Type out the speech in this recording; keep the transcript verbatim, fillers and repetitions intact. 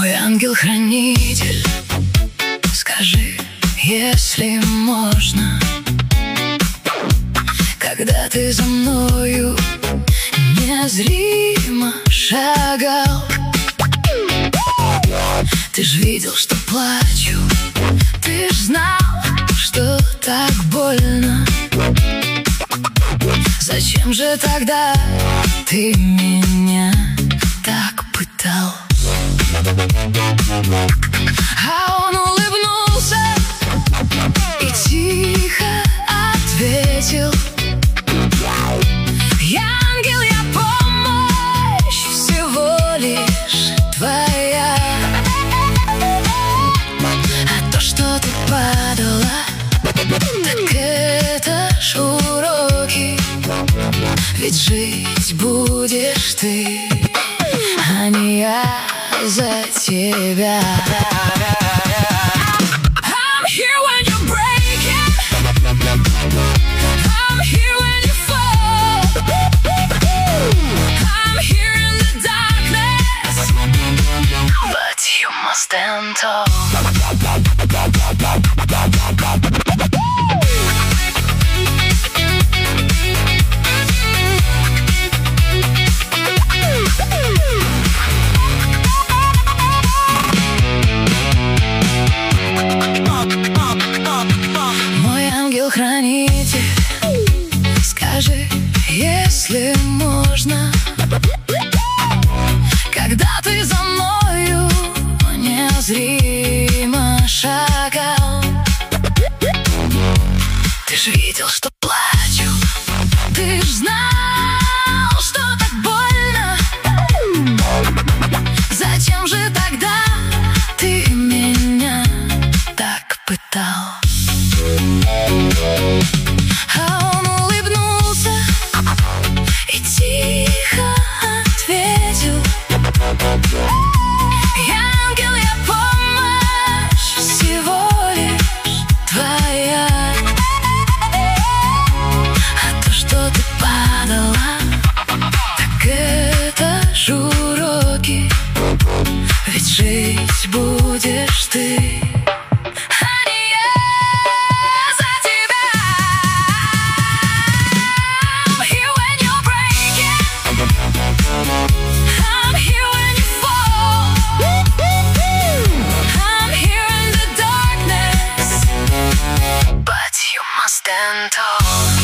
Мой ангел-хранитель, скажи, если можно, когда ты за мною незримо шагал, ты ж видел, что плачу, ты ж знал, что так больно. Зачем же тогда ты меня так пытал? А он улыбнулся и тихо ответил: я ангел, я помощь, всего лишь твоя. А то, что ты падала, так это ж уроки, ведь жить будешь ты, а не я за тебя. I'm here when you're breaking, I'm here when you fall, I'm here in the darkness, but you must stand tall. Хранитель, скажи, если можно, когда ты за мною незримо шагал, ты ж видел, что плачу, ты ж знал, что так больно. Зачем же тогда ты меня так пытал? А он улыбнулся и тихо ответил: я ангел, я помощь, всего лишь твоя. А то, что ты падала, так это ж уроки, ведь жить будешь ты. Stand tall.